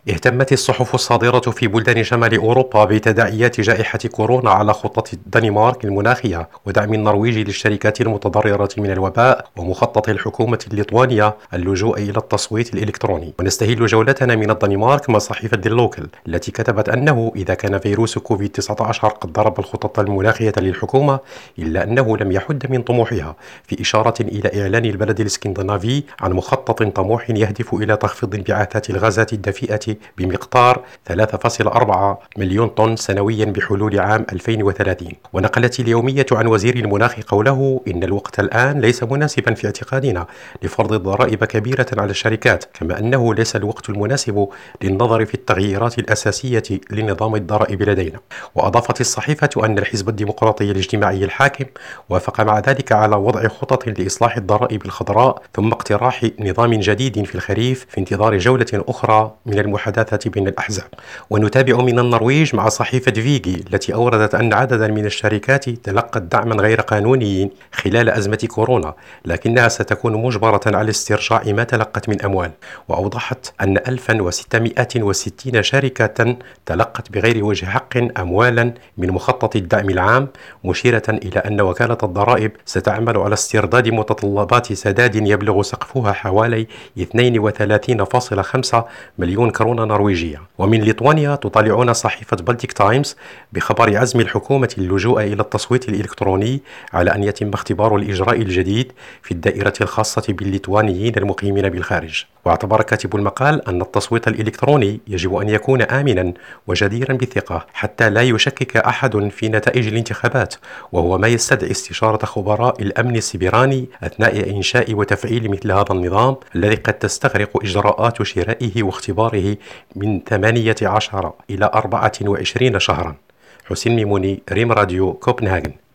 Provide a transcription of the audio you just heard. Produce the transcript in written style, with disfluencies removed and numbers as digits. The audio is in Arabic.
اهتمت الصحف الصادرة في بلدان شمال أوروبا بتداعيات جائحة كورونا على خطة الدنمارك المناخية ودعم النرويج للشركات المتضررة من الوباء ومخطط الحكومة الليتوانية اللجوء إلى التصويت الإلكتروني. ونستهل جولتنا من الدنمارك مع صحيفة دي لوكل التي كتبت أنه إذا كان فيروس كوفيد-19 قد ضرب الخطط المناخية للحكومة إلا أنه لم يحد من طموحها، في إشارة إلى إعلان البلد الاسكندنافي عن مخطط طموح يهدف إلى تخفيض انبعاثات الغازات الدفيئة بمقدار 3.4 مليون طن سنويا بحلول عام 2030. ونقلت اليومية عن وزير المناخ قوله إن الوقت الآن ليس مناسبا في اعتقادنا لفرض ضرائب كبيرة على الشركات، كما أنه ليس الوقت المناسب للنظر في التغييرات الأساسية لنظام الضرائب لدينا. وأضافت الصحيفة أن الحزب الديمقراطي الاجتماعي الحاكم وافق مع ذلك على وضع خطط لإصلاح الضرائب الخضراء ثم اقتراح نظام جديد في الخريف في انتظار جولة أخرى من المحادثة بين الأحزاب. ونتابع من النرويج مع صحيفة فيجي التي أوردت أن عددا من الشركات تلقت دعما غير قانوني خلال أزمة كورونا، لكنها ستكون مجبرة على استرجاع ما تلقت من أموال. وأوضحت أن 1660 شركة تلقت بغير وجه حق أموالا من مخطط الدعم العام، مشيرة إلى أن وكالة الضرائب ستعمل على استرداد متطلبات سداد يبلغ سقفها حوالي 32.5 مليون كرونة نرويجية. ومن ليتوانيا تطالعون صحيفة بلتيك تايمز بخبر عزم الحكومة اللجوء إلى التصويت الإلكتروني على أن يتم اختبار الإجراء الجديد في الدائرة الخاصة بالليتوانيين المقيمين بالخارج. واعتبر كاتب المقال أن التصويت الإلكتروني يجب أن يكون آمنا وجديرا بالثقة حتى لا يشكك أحد في نتائج الانتخابات، وهو ما يستدعي استشارة خبراء الأمن السيبراني أثناء إنشاء وتفعيل مثل هذا النظام الذي قد تستغرق إجراءات شرائه واختباره من 18 إلى 24 شهرا. حسين ميموني، ريم راديو، كوبنهاغن.